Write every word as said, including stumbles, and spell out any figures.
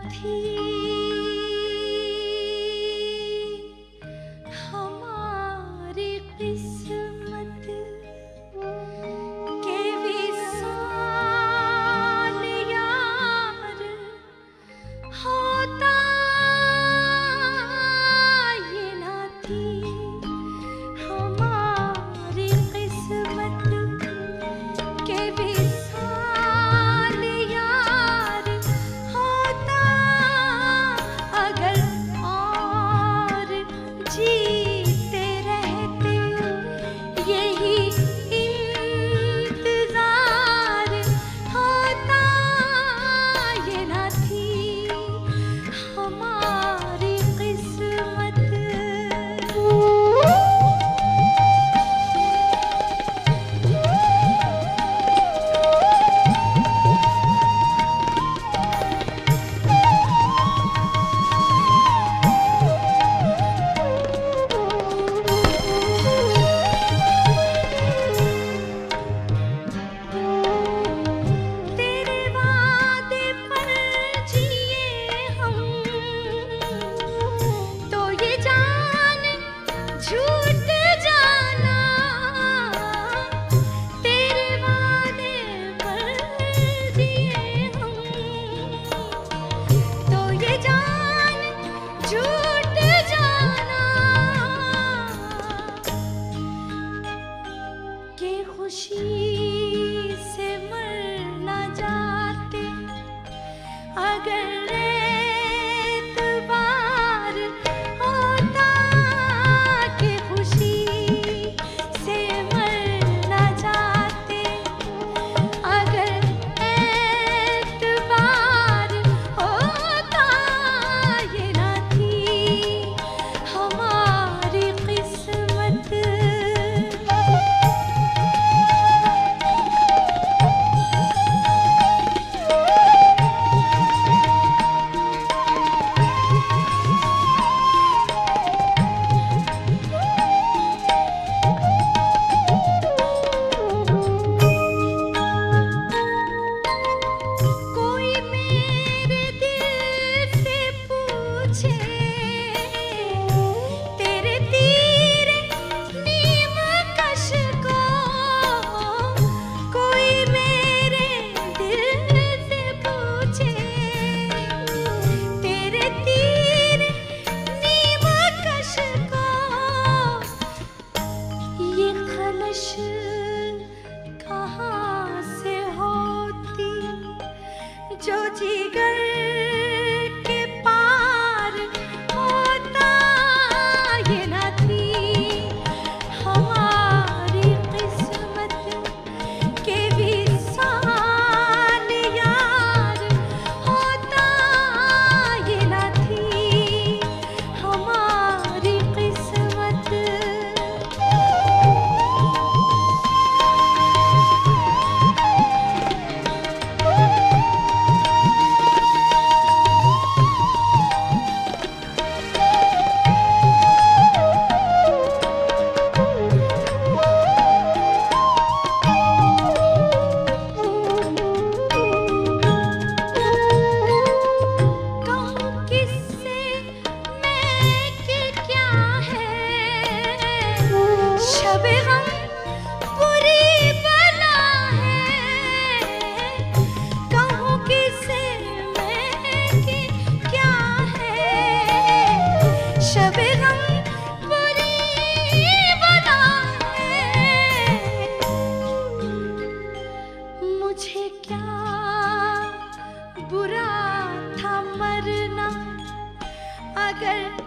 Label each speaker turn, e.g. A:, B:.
A: थी हमारी किस्मत के विशाल यार होता ये ना थी हमारी किस्मत के विशाल यार होता अगर और जीते रहते यही इंतजार होता ये ना थी हमारी किस्मत। तेरे वादे पर जिए हम तो ये जान झूठ जाना। तेरे वादे पर जिए हम तो ये जान झूठ जाना कि खुशी से मर ना जाते अगर एतबार होता कि खुशी से मर ना जाते अगर एतबार होता ये ना थी हमारी किस्मत। कोई मेरे दिल से पूछे तेरे तीर नीम कश को। कोई मेरे दिल से पूछे तेरे तीर नीम कश को। ये खलश कहाँ से होती जो जिगर के पार होता ये ना थी हमारी किस्मत के विशाल यार होता ये ना थी हमारी किस्मत। कहूँ किससे मैं कि क्या है शबे गम बुरी बला है। कहूँ किससे मैं कि क्या है शबे गम बुरी बला है। मुझे क्या बुरा था मरना अगर